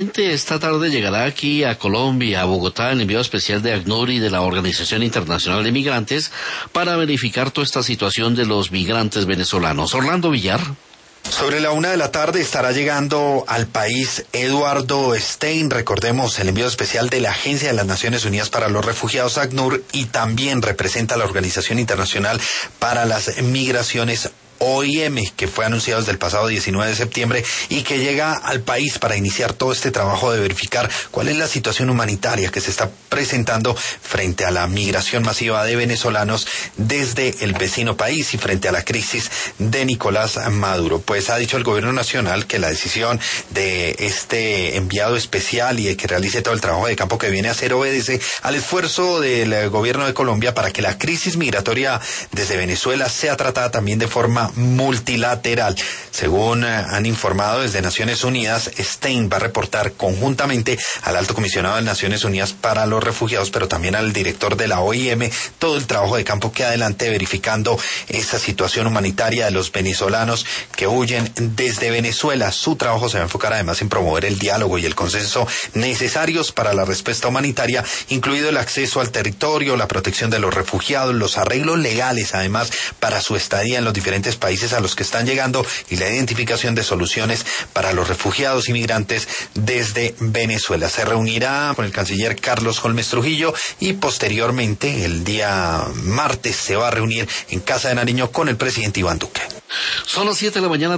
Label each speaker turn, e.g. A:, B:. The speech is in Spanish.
A: Esta tarde llegará aquí a Colombia, a Bogotá, el enviado especial de ACNUR y de la Organización Internacional de Migrantes para verificar toda esta situación de los migrantes venezolanos. Orlando Villar.
B: Sobre la 1:00 p.m. estará llegando al país Eduardo Stein, recordemos, el enviado especial de la Agencia de las Naciones Unidas para los Refugiados, ACNUR, y también representa a la Organización Internacional para las Migraciones, OIM, que fue anunciado desde el pasado 19 de septiembre y que llega al país para iniciar todo este trabajo de verificar cuál es la situación humanitaria que se está presentando frente a la migración masiva de venezolanos desde el vecino país y frente a la crisis de Nicolás Maduro. Pues ha dicho el gobierno nacional que la decisión de este enviado especial y de que realice todo el trabajo de campo que viene a hacer obedece al esfuerzo del gobierno de Colombia para que la crisis migratoria desde Venezuela sea tratada también de forma multilateral. Según han informado desde Naciones Unidas, Stein va a reportar conjuntamente al Alto Comisionado de Naciones Unidas para los Refugiados, pero también al director de la OIM, todo el trabajo de campo que adelante verificando esa situación humanitaria de los venezolanos que huyen desde Venezuela. Su trabajo se va a enfocar además en promover el diálogo y el consenso necesarios para la respuesta humanitaria, incluido el acceso al territorio, la protección de los refugiados, los arreglos legales además para su estadía en los diferentes países a los que están llegando y la identificación de soluciones para los refugiados y migrantes desde Venezuela. Se reunirá con el canciller Carlos Holmes Trujillo y posteriormente el día martes se va a reunir en Casa de Nariño con el presidente Iván Duque.
A: Son las 7 de la mañana.